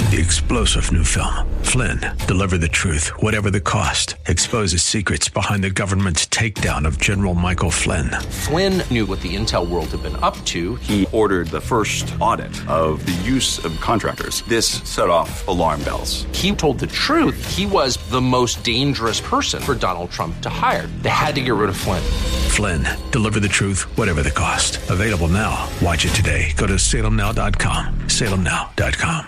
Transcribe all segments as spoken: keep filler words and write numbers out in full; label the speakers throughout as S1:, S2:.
S1: The explosive new film, Flynn, deliver the truth, whatever the cost, exposes secrets behind the government's takedown of General Michael Flynn.
S2: Flynn knew what the intel world had been up to.
S3: He ordered the first audit of the use of contractors. This set off alarm bells.
S2: He told the truth. He was the most dangerous person for Donald Trump to hire. They had to get rid of Flynn.
S1: Flynn, deliver the truth, whatever the cost. Available now. Watch it today. Go to salem now dot com. salem now dot com.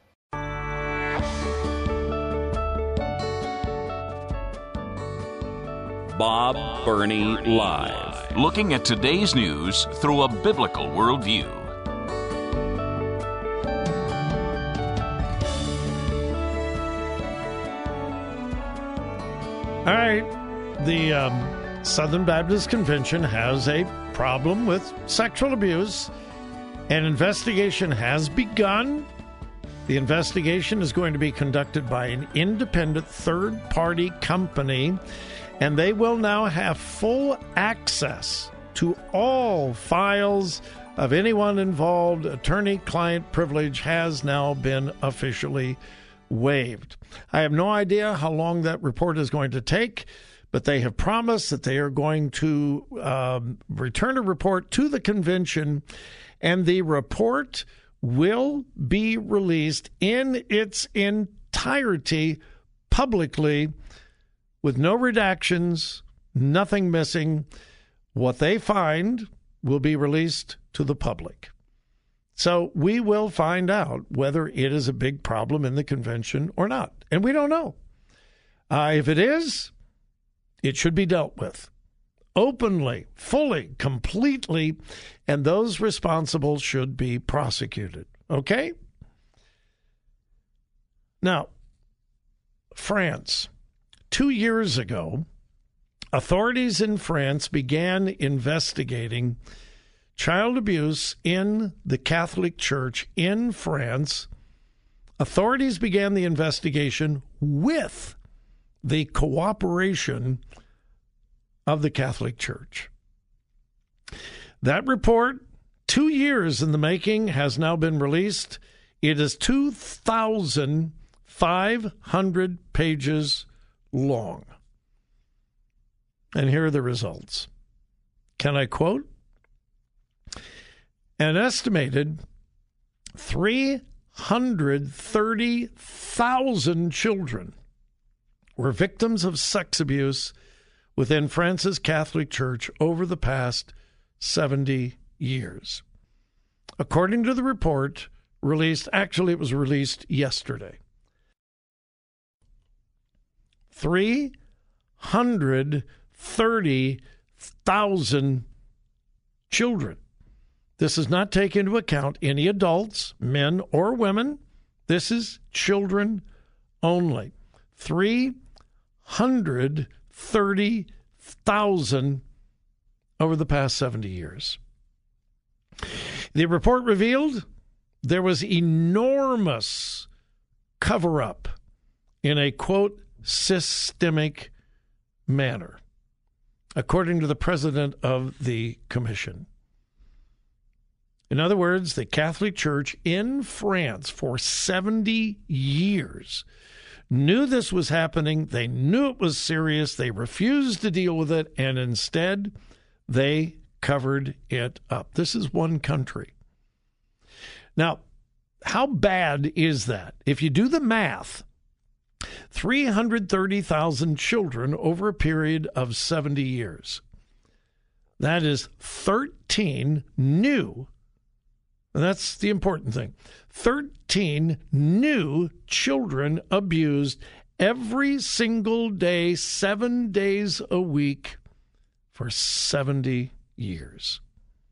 S4: Bob Burney Live. Looking at today's news through a biblical worldview.
S5: All right. The um, Southern Baptist Convention has a problem with sexual abuse. An investigation has begun. The investigation is going to be conducted by an independent third-party company, and they will now have full access to all files of anyone involved. Attorney-client privilege has now been officially waived. I have no idea how long that report is going to take, but they have promised that they are going to um, return a report to the convention, and the report will be released in its entirety publicly, with no redactions, nothing missing. What they find will be released to the public. So we will find out whether it is a big problem in the convention or not. And we don't know. Uh, if it is, it should be dealt with openly, fully, completely, and those responsible should be prosecuted. Okay? Now, France. Two years ago, authorities in France began investigating child abuse in the Catholic Church in France. Authorities began the investigation with the cooperation of the Catholic Church. That report, two years in the making, has now been released. It is two thousand five hundred pages long. And here are the results. Can I quote? An estimated three hundred thirty thousand children were victims of sex abuse within France's Catholic Church over the past seventy years. According to the report released, actually it was released yesterday, three hundred thirty thousand children. This does not take into account any adults, men or women. This is children only. three hundred thirty thousand over the past seventy years. The report revealed there was enormous cover-up in a, quote, systemic manner, according to the president of the commission. In other words, the Catholic Church in France for seventy years knew this was happening. They knew it was serious. They refused to deal with it, and instead they covered it up. This is one country. Now, how bad is that? If you do the math, three hundred thirty thousand children over a period of seventy years. That is thirteen new, and that's the important thing, thirteen new children abused every single day, seven days a week for seventy years.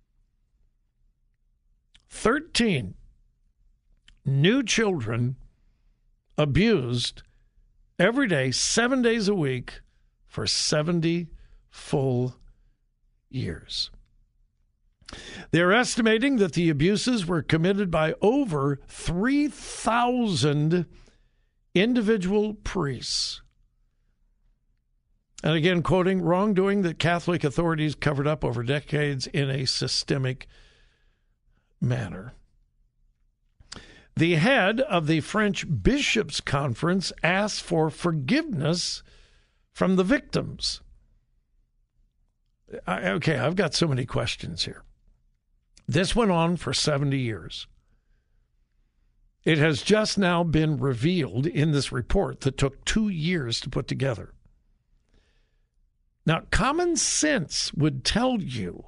S5: thirteen new children abused every day, seven days a week for seventy full years. They're estimating that the abuses were committed by over three thousand individual priests. And again, quoting, wrongdoing that Catholic authorities covered up over decades in a systemic manner. The head of the French Bishops' Conference asked for forgiveness from the victims. I, okay, I've got so many questions here. This went on for seventy years. It has just now been revealed in this report that took two years to put together. Now, common sense would tell you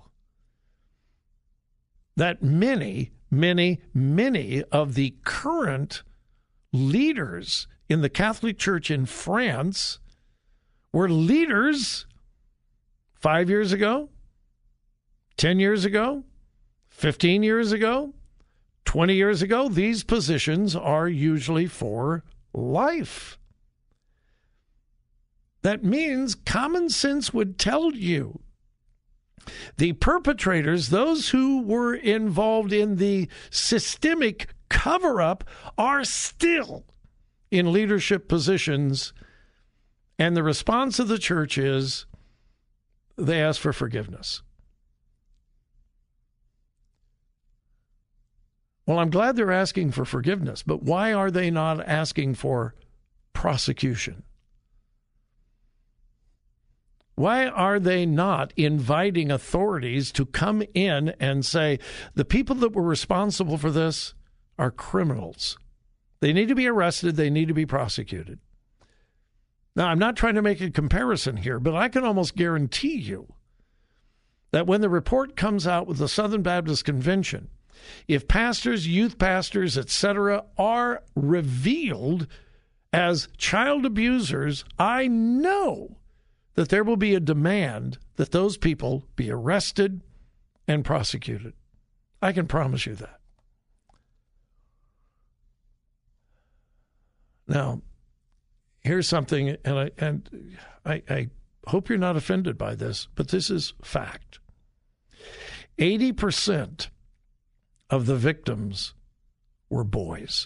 S5: that many, many, many of the current leaders in the Catholic Church in France were leaders five years ago, ten years ago, fifteen years ago, twenty years ago. These positions are usually for life. That means common sense would tell you the perpetrators, those who were involved in the systemic cover-up, are still in leadership positions, and the response of the church is they ask for forgiveness. Well, I'm glad they're asking for forgiveness, but why are they not asking for prosecution? Why are they not inviting authorities to come in and say, the people that were responsible for this are criminals? They need to be arrested. They need to be prosecuted. Now, I'm not trying to make a comparison here, but I can almost guarantee you that when the report comes out with the Southern Baptist Convention, if pastors, youth pastors, et cetera, are revealed as child abusers, I know that there will be a demand that those people be arrested and prosecuted. I can promise you that. Now, here's something, and I and I, I hope you're not offended by this, but this is fact. eighty percent of the victims were boys.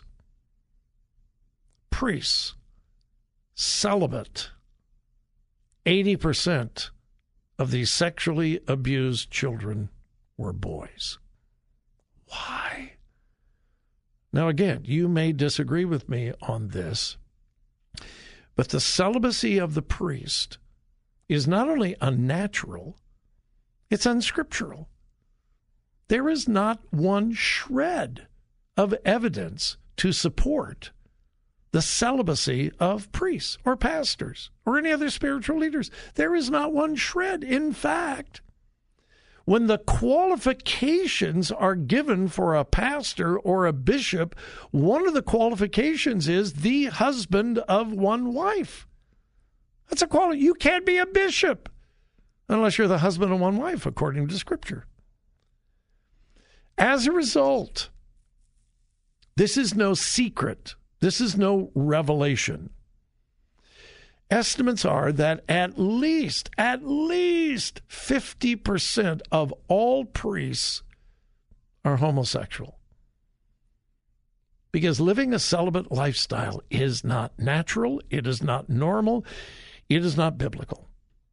S5: Priests, celibate. eighty percent of the sexually abused children were boys. Why? Now, again, you may disagree with me on this, but the celibacy of the priest is not only unnatural, it's unscriptural. There is not one shred of evidence to support the celibacy of priests or pastors or any other spiritual leaders. There is not one shred. In fact, when the qualifications are given for a pastor or a bishop, one of the qualifications is the husband of one wife. That's a quality. You can't be a bishop unless you're the husband of one wife, according to Scripture. As a result, this is no secret. This is no revelation. Estimates are that at least, at least fifty percent of all priests are homosexual. Because living a celibate lifestyle is not natural, it is not normal, it is not biblical.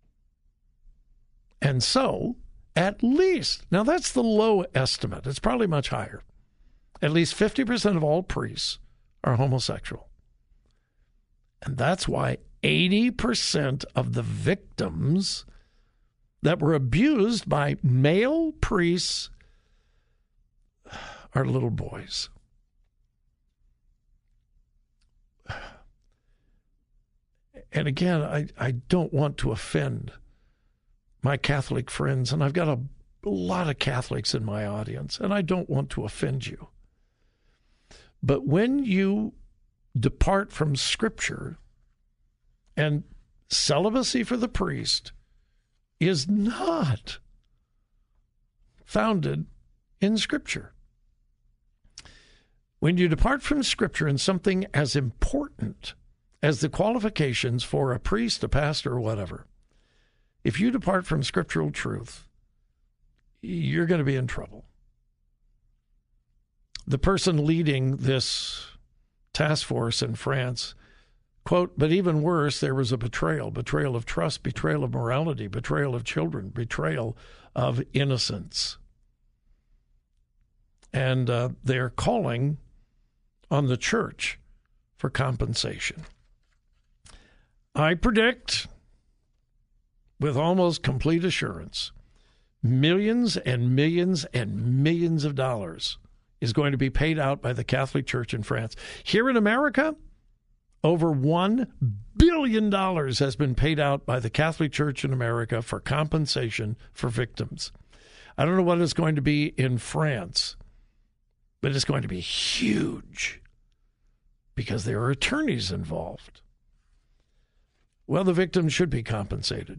S5: And so, at least, now that's the low estimate, it's probably much higher, at least fifty percent of all priests are homosexual. And that's why eighty percent of the victims that were abused by male priests are little boys. And again, I, I don't want to offend my Catholic friends, and I've got a, a lot of Catholics in my audience, and I don't want to offend you. But when you depart from Scripture, and celibacy for the priest is not founded in Scripture. When you depart from Scripture in something as important as the qualifications for a priest, a pastor, or whatever, if you depart from scriptural truth, you're going to be in trouble. The person leading this task force in France, quote, but even worse, there was a betrayal, betrayal of trust, betrayal of morality, betrayal of children, betrayal of innocence. And uh, they're calling on the church for compensation. I predict, with almost complete assurance, millions and millions and millions of dollars is going to be paid out by the Catholic Church in France. Here in America, over one billion dollars has been paid out by the Catholic Church in America for compensation for victims. I don't know what it's going to be in France, but it's going to be huge because there are attorneys involved. Well, the victims should be compensated,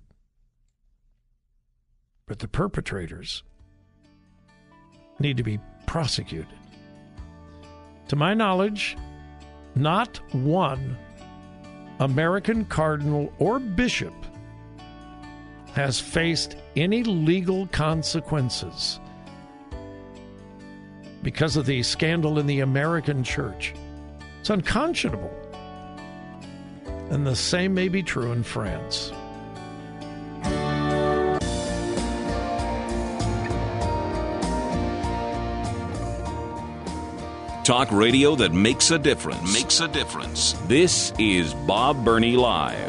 S5: but the perpetrators need to be prosecuted. To my knowledge, not one American cardinal or bishop has faced any legal consequences because of the scandal in the American church. It's unconscionable. And the same may be true in France.
S4: Talk radio that makes a difference. Makes a difference. This is Bob Burney Live.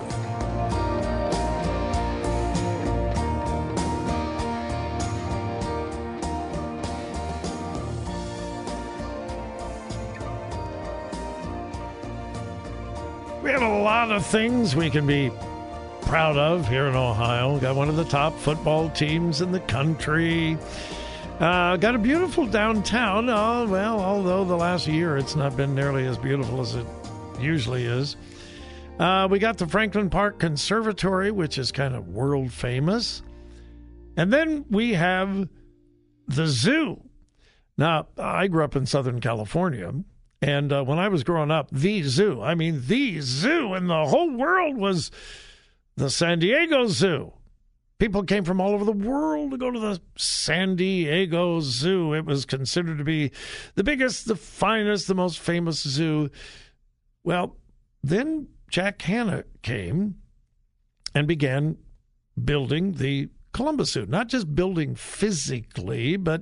S5: We have a lot of things we can be proud of here in Ohio. We've got one of the top football teams in the country. Uh, got a beautiful downtown. Oh, well, although the last year it's not been nearly as beautiful as it usually is. Uh, we got the Franklin Park Conservatory, which is kind of world famous. And then we have the zoo. Now, I grew up in Southern California, and uh, when I was growing up, the zoo, I mean, the zoo in the whole world was the San Diego Zoo. People came from all over the world to go to the San Diego Zoo. It was considered to be the biggest, the finest, the most famous zoo. Well, then Jack Hanna came and began building the Columbus Zoo. Not just building physically, but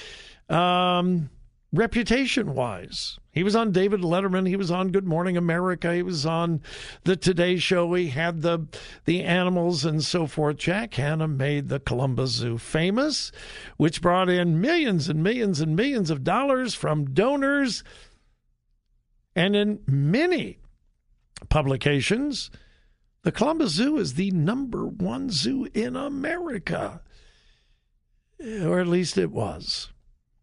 S5: um, reputation-wise. He was on David Letterman. He was on Good Morning America. He was on the Today Show. He had the the animals and so forth. Jack Hanna made the Columbus Zoo famous, which brought in millions and millions and millions of dollars from donors. And in many publications, the Columbus Zoo is the number one zoo in America, or at least it was.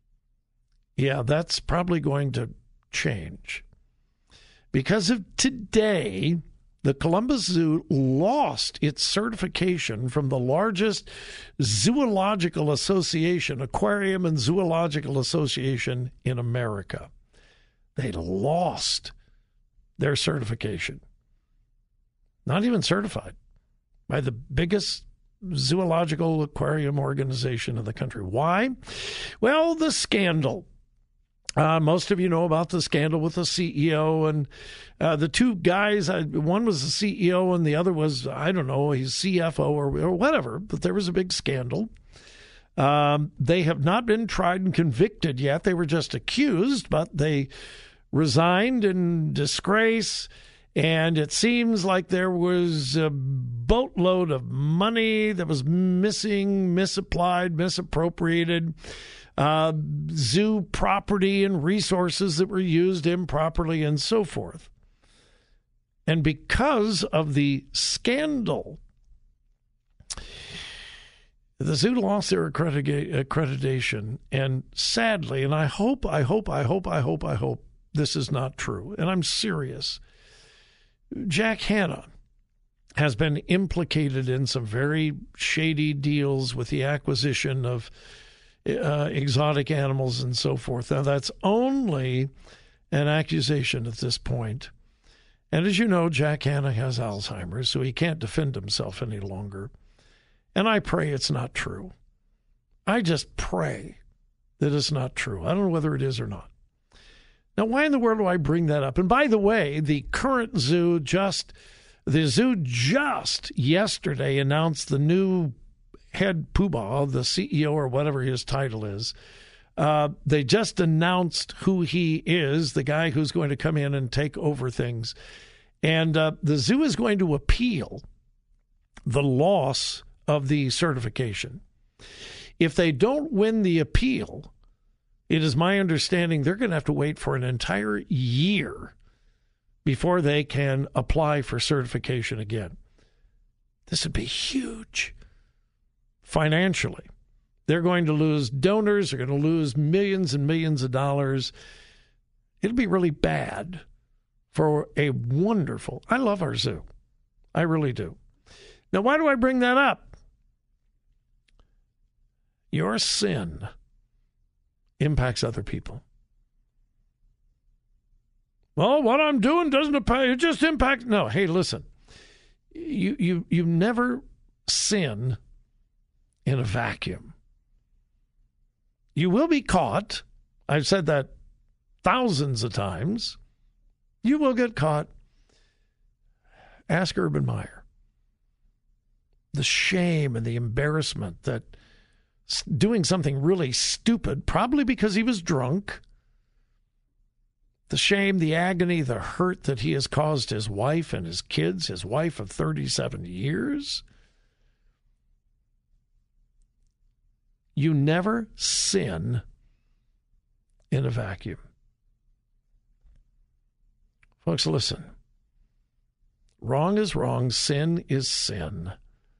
S5: Yeah, that's probably going to change. Because of today, the Columbus Zoo lost its certification from the largest zoological association, Aquarium and Zoological Association in America. They lost their certification. Not even certified by the biggest zoological aquarium organization in the country. Why? Well, the scandal. Uh, most of you know about the scandal with the C E O and uh, the two guys. Uh, one was the C E O and the other was, I don't know, his C F O or, or whatever. But there was a big scandal. Um, they have not been tried and convicted yet. They were just accused, but they resigned in disgrace. And it seems like there was a boatload of money that was missing, misapplied, misappropriated. Uh, zoo property and resources that were used improperly and so forth. And because of the scandal, the zoo lost their accredita- accreditation. And sadly, and I hope, I hope, I hope, I hope, I hope this is not true, and I'm serious, Jack Hanna has been implicated in some very shady deals with the acquisition of Uh, exotic animals and so forth. Now, that's only an accusation at this point. And as you know, Jack Hanna has Alzheimer's, so he can't defend himself any longer. And I pray it's not true. I just pray that it's not true. I don't know whether it is or not. Now, why in the world do I bring that up? And by the way, the current zoo just, the zoo just yesterday announced the new head poobah, the C E O or whatever his title is, Uh, they just announced who he is, the guy who's going to come in and take over things. And uh, the zoo is going to appeal the loss of the certification. If they don't win the appeal, it is my understanding they're going to have to wait for an entire year before they can apply for certification again. This would be huge financially. They're going to lose donors. They're going to lose millions and millions of dollars. It'll be really bad for a wonderful, I love our zoo. I really do. Now, why do I bring that up? Your sin impacts other people. Well, what I'm doing doesn't impact, it just impacts. No, hey, listen. You, you, you never sin in a vacuum. You will be caught. I've said that thousands of times. You will get caught. Ask Urban Meyer. The shame and the embarrassment that doing something really stupid, probably because he was drunk, the shame, the agony, the hurt that he has caused his wife and his kids, his wife of thirty-seven years. You never sin in a vacuum. Folks, listen. Wrong is wrong. Sin is sin.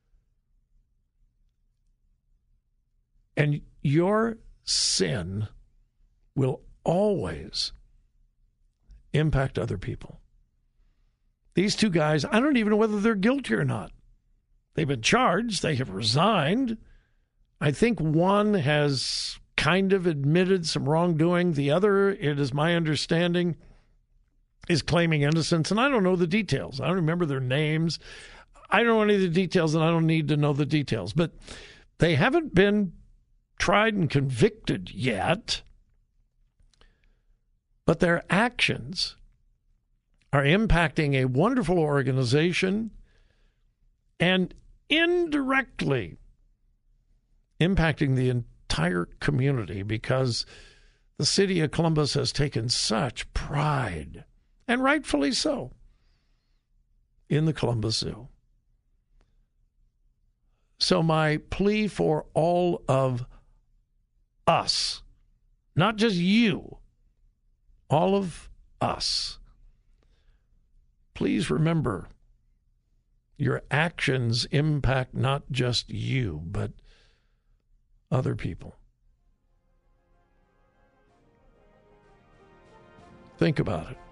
S5: And your sin will always impact other people. These two guys, I don't even know whether they're guilty or not. They've been charged. They have resigned. I think one has kind of admitted some wrongdoing. The other, it is my understanding, is claiming innocence. And I don't know the details. I don't remember their names. I don't know any of the details, and I don't need to know the details. But they haven't been tried and convicted yet. But their actions are impacting a wonderful organization and indirectly impacting the entire community, because the city of Columbus has taken such pride, and rightfully so, in the Columbus Zoo. So my plea for all of us, not just you, all of us, please remember your actions impact not just you, but other people. Think about it.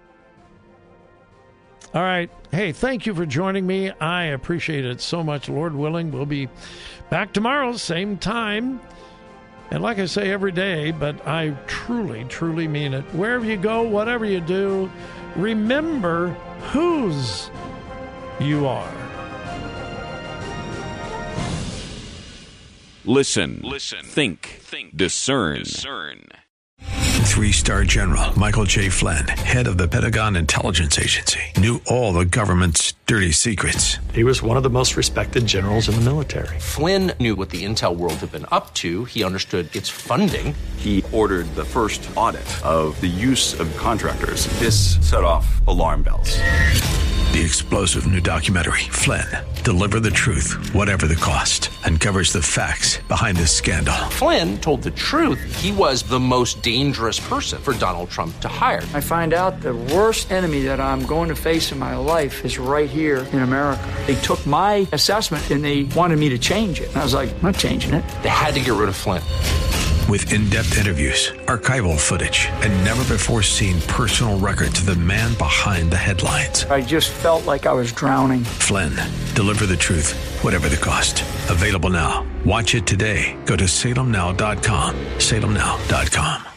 S5: All right. Hey, thank you for joining me. I appreciate it so much. Lord willing, we'll be back tomorrow, same time. And like I say every day, but I truly, truly mean it. Wherever you go, whatever you do, remember whose you are.
S4: Listen, Listen. Think. Think. Discern. Discern.
S1: Three-star General Michael J. Flynn, head of the Pentagon Intelligence Agency, knew all the government's dirty secrets.
S6: He was one of the most respected generals in the military.
S2: Flynn knew what the intel world had been up to. He understood its funding.
S3: He ordered the first audit of the use of contractors. This set off alarm bells.
S1: The explosive new documentary, Flynn, Deliver the Truth, Whatever the Cost, uncovers the facts behind this scandal.
S2: Flynn told the truth. He was the most dangerous person for Donald Trump to hire.
S7: I find out the worst enemy that I'm going to face in my life is right here in America. They took my assessment and they wanted me to change it. And I was like, I'm not changing it.
S2: They had to get rid of Flynn.
S1: With in-depth interviews, archival footage, and never-before-seen personal records of the man behind the headlines.
S7: I just felt like I was drowning.
S1: Flynn, Deliver the Truth, Whatever the Cost. Available now. Watch it today. Go to salem now dot com. salem now dot com.